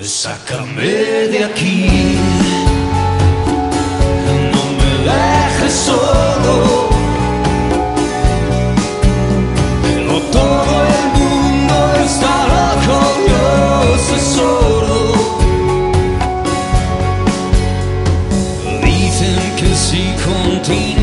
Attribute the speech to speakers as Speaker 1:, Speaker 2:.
Speaker 1: Sácame de aquí, no me dejes solo, pero todo el mundo está loco, yo soy sordo. Dicen que si continúo